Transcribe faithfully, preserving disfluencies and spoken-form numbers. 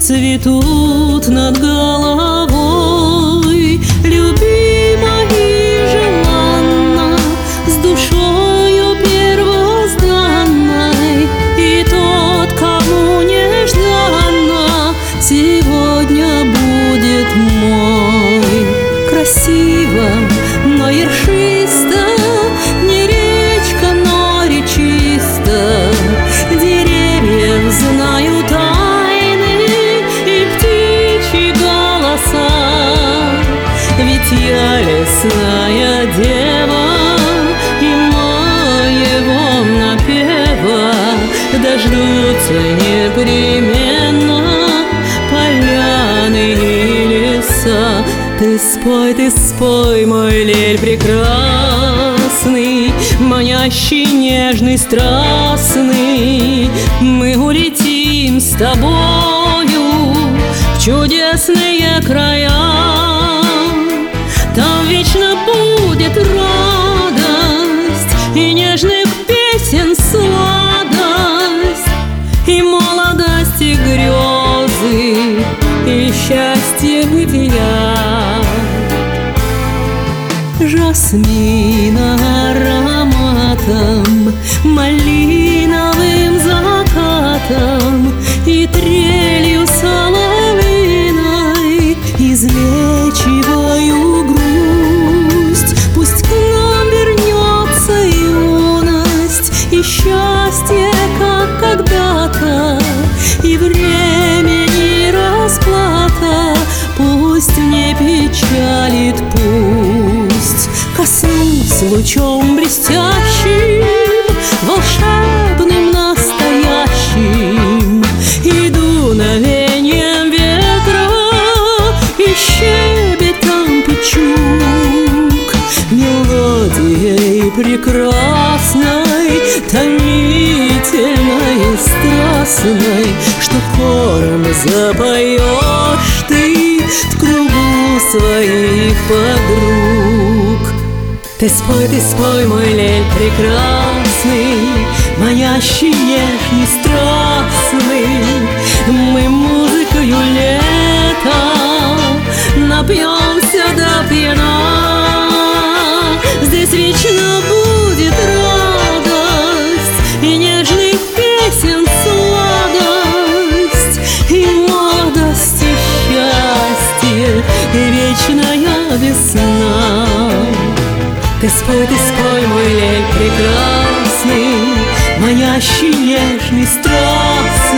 цветут над головой, любима и желанна, с душою первозданной. И тот, кому нежданно, сегодня будет мой. Красиво, но ершисто, не речка, но речисто. Деревья знают тайны и птичьи голоса, ведь я лесная дева, и моего напева дождутся непременно поляны и леса. Ты спой, ты спой, мой лель прекрасный, манящий, нежный, страстный. Мы улетим с тобою в чудесные края. Там вечно будет радость и нежных песен сладость, и молодость, и грезы, и счастье бытия. Жасмина ароматом, малиновым закатом и трелью соловьиной излечиваю грусть. Пусть к нам вернется юность и счастье, как когда-то, и времени расплата пусть не печалит, пусть. Коснусь лучом блестящим, волшебным, настоящим, и дуновением ветра, и щебетом печук, мелодией прекрасной, томительной и страстной, что хором запоешь ты в кругу своих подруг. Ты спой, ты спой, мой лель прекрасный, манящий, нежный, страстный. Мы музыкою лета напьемся до пьяна. Здесь вечно будет радость и нежных песен сладость, и молодость, и счастье, и вечная весна. Ты спой, ты спой, мой лель прекрасный, манящий, нежный, страстный.